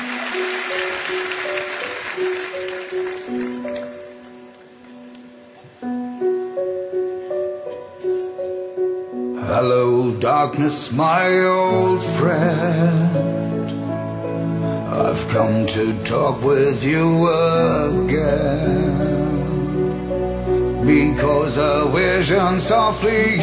Hello, darkness, my old friend. I've come to talk with you again, because a vision softly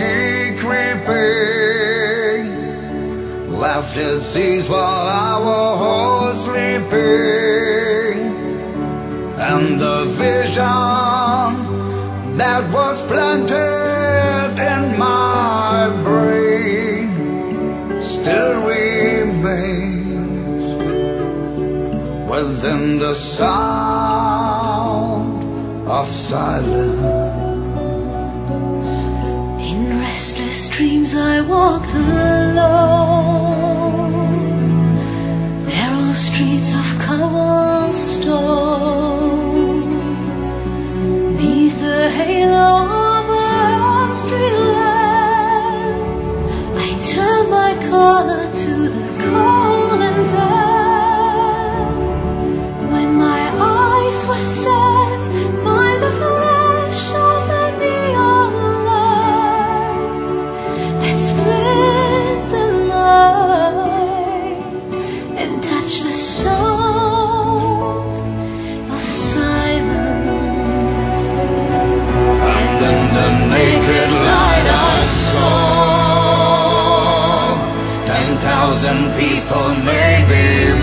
creeping left its seeds while I was sleeping, and the vision that was planted in my brain still remains within the sound of silence. In restless dreams I walked alone, narrow streets of cobblestone, neath the halo of a street lamp. I turned my collar to the cold and damp, when my eyes were stabbed by the flash of a neon light that split the night and touched the sound of silence. And in the naked light I saw 10,000 people, maybe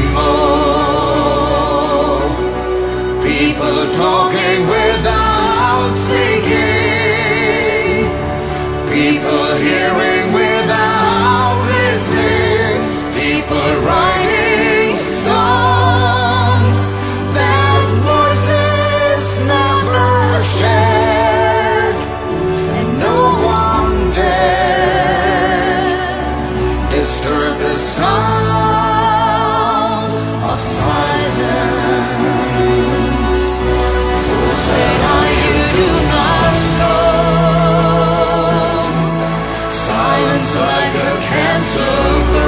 more. People talking without speaking, people hearing without listening, people writing songs that voices never shared, and no one dared disturb the sound of silence. Fools say now you do not know, silence like a cancer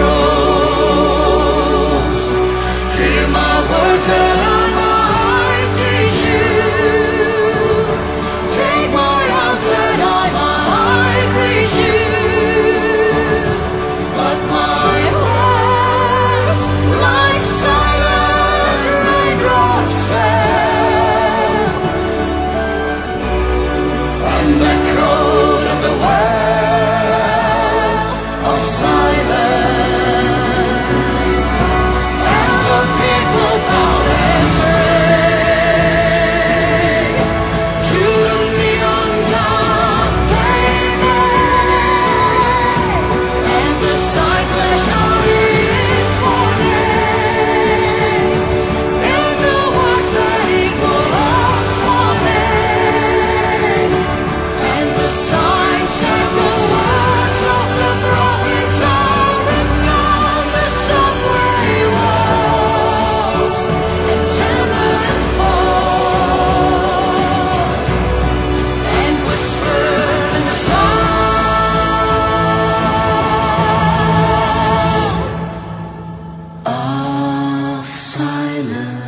grows. Hear my words that I might teach you, take my arms that I might reach you, but my words like silent raindrops fell and echoed in the west of silence, and the people bowed and prayed to the neon god they made, and the sight flashed out its warning in the words that equal us warning, and the signs said the words of the prophets are written on the subway walls and tenement halls, and whispered in the sound of silence.